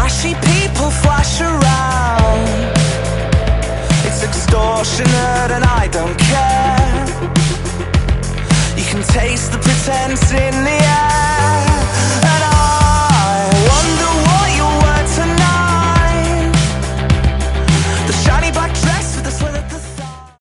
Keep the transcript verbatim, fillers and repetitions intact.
flashy people flash around. It's extortionate and I don't care. You can taste the pretense in the air.